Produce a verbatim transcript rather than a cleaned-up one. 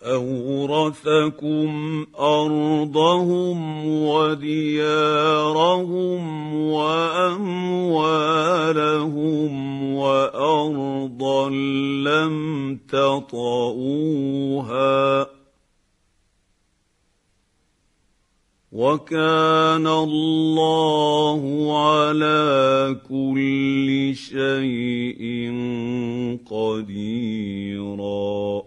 أورثكم أرضهم وديارهم وأموالهم وأرضا لم تطئوها وكان الله على كل شيء قديرا.